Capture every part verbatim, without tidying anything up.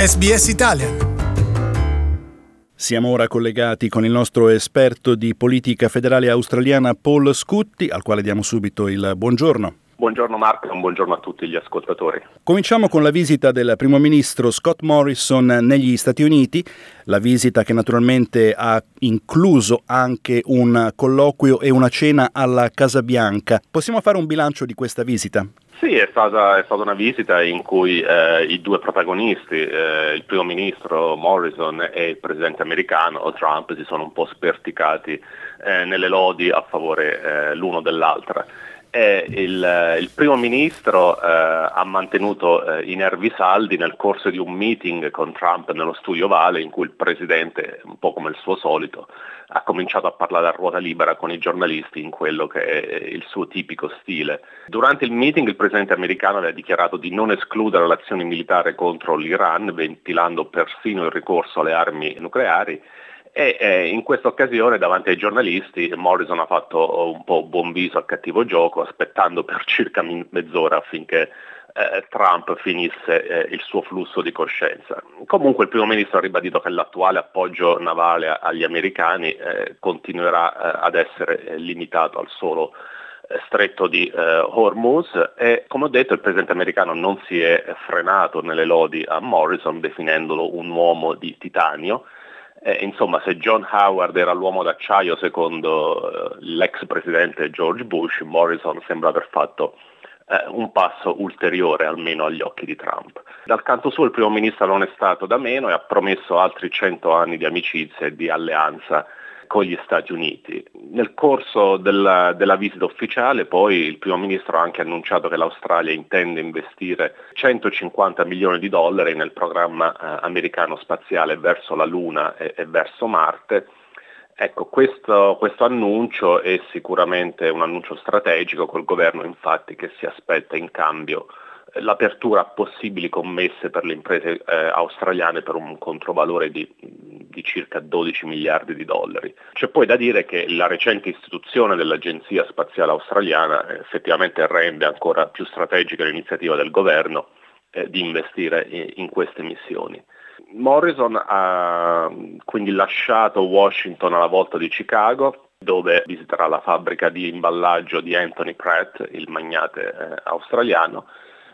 S B S Italian. Siamo ora collegati con il nostro esperto di politica federale australiana Paul Scutti, al quale diamo subito il buongiorno. Buongiorno Marco e un buongiorno a tutti gli ascoltatori. Cominciamo con la visita del primo ministro Scott Morrison negli Stati Uniti, la visita che naturalmente ha incluso anche un colloquio e una cena alla Casa Bianca. Possiamo fare un bilancio di questa visita? Sì, è stata, è stata una visita in cui eh, i due protagonisti, eh, il primo ministro Morrison e il presidente americano Trump, si sono un po' sperticati eh, nelle lodi a favore eh, l'uno dell'altra. E il, il primo ministro eh, ha mantenuto eh, i nervi saldi nel corso di un meeting con Trump nello studio Ovale, in cui il presidente, un po' come il suo solito, ha cominciato a parlare a ruota libera con i giornalisti in quello che è il suo tipico stile. Durante il meeting il presidente americano aveva dichiarato di non escludere l'azione militare contro l'Iran, ventilando persino il ricorso alle armi nucleari. E eh, in questa occasione davanti ai giornalisti Morrison ha fatto un po' buon viso al cattivo gioco, aspettando per circa mezz'ora affinché eh, Trump finisse eh, il suo flusso di coscienza. Comunque il primo ministro ha ribadito che l'attuale appoggio navale agli americani eh, continuerà eh, ad essere eh, limitato al solo eh, stretto di eh, Hormuz e, come ho detto, il presidente americano non si è frenato nelle lodi a Morrison, definendolo un uomo di titanio. Eh, insomma, se John Howard era l'uomo d'acciaio secondo eh, l'ex presidente George Bush, Morrison sembra aver fatto eh, un passo ulteriore almeno agli occhi di Trump. Dal canto suo il primo ministro non è stato da meno e ha promesso altri cento anni di amicizia e di alleanza con gli Stati Uniti. Nel corso della, della visita ufficiale poi il primo ministro ha anche annunciato che l'Australia intende investire centocinquanta milioni di dollari nel programma eh, americano spaziale verso la Luna e, e verso Marte. Ecco, questo, questo annuncio è sicuramente un annuncio strategico col governo, infatti, che si aspetta in cambio l'apertura a possibili commesse per le imprese eh, australiane per un controvalore di, di circa dodici miliardi di dollari. C'è poi da dire che la recente istituzione dell'Agenzia Spaziale Australiana eh, effettivamente rende ancora più strategica l'iniziativa del governo eh, di investire in, in queste missioni. Morrison ha quindi lasciato Washington alla volta di Chicago, dove visiterà la fabbrica di imballaggio di Anthony Pratt, il magnate eh, australiano,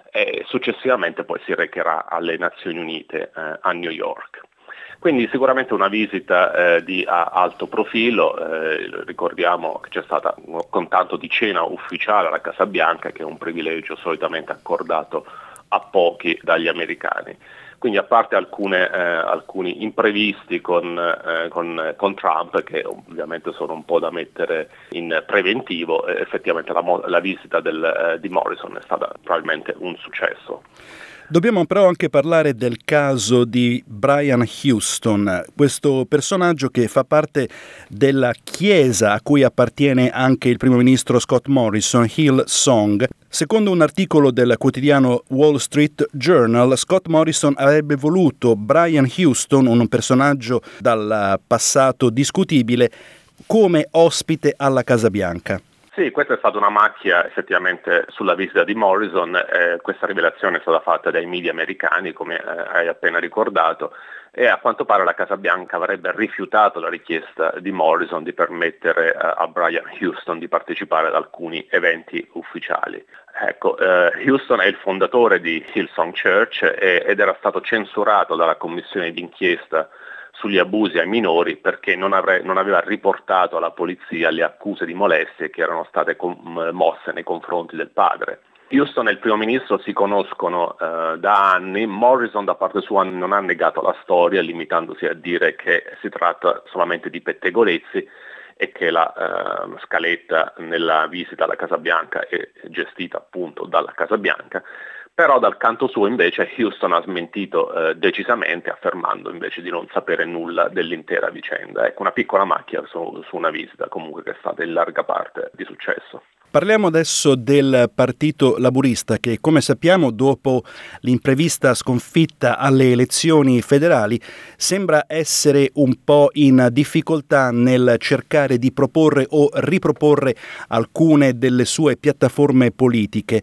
e successivamente poi si recherà alle Nazioni Unite eh, a New York. Quindi sicuramente una visita eh, di a, alto profilo, eh, ricordiamo che c'è stata con tanto di cena ufficiale alla Casa Bianca, che è un privilegio solitamente accordato a pochi dagli americani. Quindi a parte alcune, eh, alcuni imprevisti con, eh, con, con Trump, che ovviamente sono un po' da mettere in preventivo, eh, effettivamente la, la visita del, eh, di Morrison è stata probabilmente un successo. Dobbiamo però anche parlare del caso di Brian Houston, questo personaggio che fa parte della chiesa a cui appartiene anche il primo ministro Scott Morrison, Hillsong. Secondo un articolo del quotidiano Wall Street Journal, Scott Morrison avrebbe voluto Brian Houston, un personaggio dal passato discutibile, come ospite alla Casa Bianca. Sì, questa è stata una macchia effettivamente sulla visita di Morrison, eh, questa rivelazione è stata fatta dai media americani, come eh, hai appena ricordato, e a quanto pare la Casa Bianca avrebbe rifiutato la richiesta di Morrison di permettere eh, a Brian Houston di partecipare ad alcuni eventi ufficiali. Ecco, eh, Houston è il fondatore di Hillsong Church e, ed era stato censurato dalla commissione d'inchiesta sugli abusi ai minori perché non, avre- non aveva riportato alla polizia le accuse di molestie che erano state com- mosse nei confronti del padre. Houston e il primo ministro si conoscono eh, da anni. Morrison da parte sua non ha negato la storia, limitandosi a dire che si tratta solamente di pettegolezzi e che la eh, scaletta nella visita alla Casa Bianca è gestita appunto dalla Casa Bianca. Però dal canto suo invece Houston ha smentito eh, decisamente, affermando invece di non sapere nulla dell'intera vicenda. Ecco, una piccola macchia su, su una visita comunque che è stata in larga parte di successo. Parliamo adesso del Partito Laburista che, come sappiamo, dopo l'imprevista sconfitta alle elezioni federali, sembra essere un po' in difficoltà nel cercare di proporre o riproporre alcune delle sue piattaforme politiche.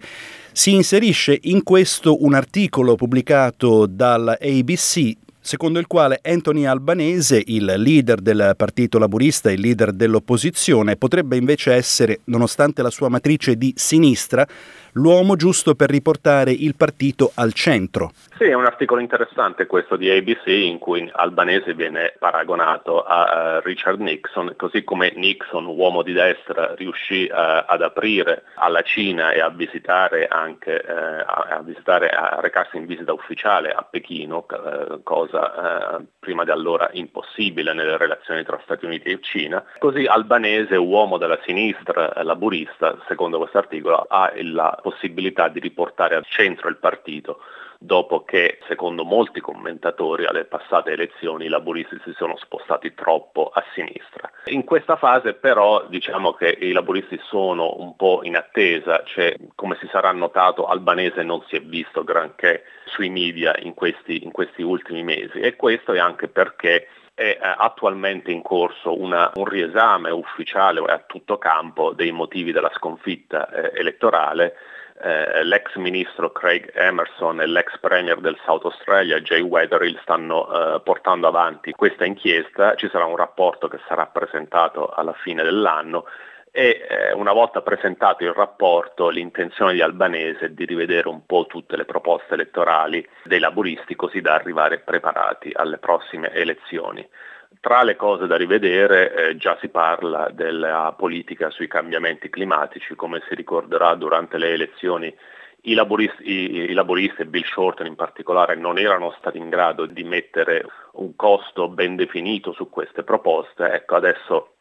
Si inserisce in questo un articolo pubblicato dalla A B C secondo il quale Anthony Albanese, il leader del Partito Laburista, il leader dell'opposizione, potrebbe invece essere, nonostante la sua matrice di sinistra, l'uomo giusto per riportare il partito al centro. Sì, è un articolo interessante questo di A B C in cui Albanese viene paragonato a uh, Richard Nixon, così come Nixon, uomo di destra, riuscì uh, ad aprire alla Cina e a visitare anche uh, a, a visitare a recarsi in visita ufficiale a Pechino, uh, cosa uh, prima di allora impossibile nelle relazioni tra Stati Uniti e Cina. Così Albanese, uomo della sinistra uh, laburista, secondo questo articolo, ha la possibilità di riportare al centro il partito, dopo che, secondo molti commentatori, alle passate elezioni i laburisti si sono spostati troppo a sinistra. In questa fase però diciamo che i laburisti sono un po' in attesa, cioè come si sarà notato Albanese non si è visto granché sui media in questi, in questi ultimi mesi, e questo è anche perché è attualmente in corso una, un riesame ufficiale a tutto campo dei motivi della sconfitta eh, elettorale. Eh, l'ex ministro Craig Emerson e l'ex premier del South Australia Jay Weatherill stanno eh, portando avanti questa inchiesta. Ci sarà un rapporto che sarà presentato alla fine dell'anno e eh, una volta presentato il rapporto l'intenzione di Albanese è di rivedere un po' tutte le proposte elettorali dei laburisti così da arrivare preparati alle prossime elezioni. Tra le cose da rivedere eh, già si parla della politica sui cambiamenti climatici. Come si ricorderà, durante le elezioni i laburisti, i, i laburisti e Bill Shorten in particolare non erano stati in grado di mettere un costo ben definito su queste proposte. Ecco, adesso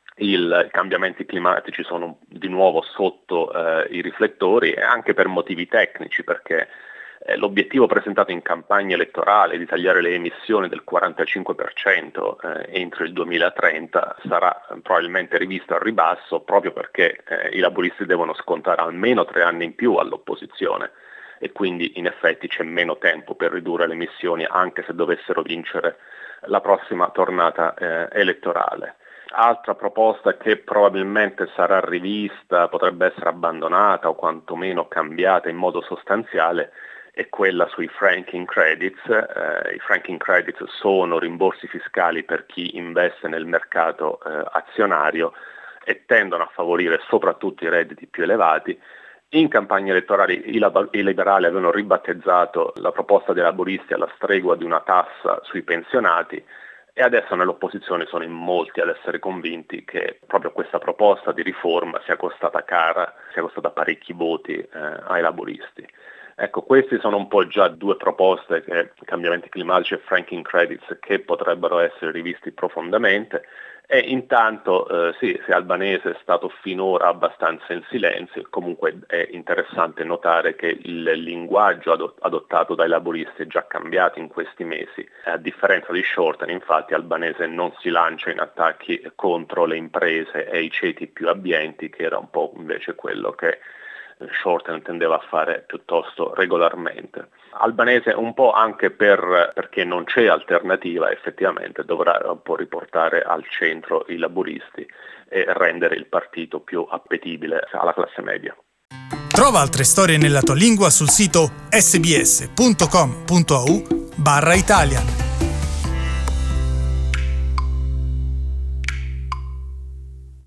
il, i cambiamenti climatici sono di nuovo sotto eh, i riflettori, e anche per motivi tecnici, perché l'obiettivo presentato in campagna elettorale di tagliare le emissioni del quarantacinque per cento eh, entro il duemilatrenta sarà probabilmente rivisto al ribasso, proprio perché eh, i laburisti devono scontare almeno tre anni in più all'opposizione e quindi in effetti c'è meno tempo per ridurre le emissioni anche se dovessero vincere la prossima tornata eh, elettorale. Altra proposta che probabilmente sarà rivista, potrebbe essere abbandonata o quantomeno cambiata in modo sostanziale, è quella sui franking credits. Eh, I franking credits sono rimborsi fiscali per chi investe nel mercato eh, azionario e tendono a favorire soprattutto i redditi più elevati. In campagna elettorale i, lab- i liberali avevano ribattezzato la proposta dei laburisti alla stregua di una tassa sui pensionati, e adesso nell'opposizione sono in molti ad essere convinti che proprio questa proposta di riforma sia costata cara, sia costata parecchi voti eh, ai laburisti. Ecco, queste sono un po' già due proposte, che cambiamenti climatici e franking credits, che potrebbero essere rivisti profondamente. E intanto eh, sì, se Albanese è stato finora abbastanza in silenzio, comunque è interessante notare che il linguaggio adott- adottato dai laburisti è già cambiato in questi mesi. A differenza di Shorten, infatti, Albanese non si lancia in attacchi contro le imprese e i ceti più abbienti, che era un po' invece quello che Shorten tendeva a fare piuttosto regolarmente. Albanese un po' anche per, perché non c'è alternativa, effettivamente dovrà un po' riportare al centro i laburisti e rendere il partito più appetibile alla classe media. Trova altre storie nella tua lingua sul sito sbs punto com punto a u barra Italian.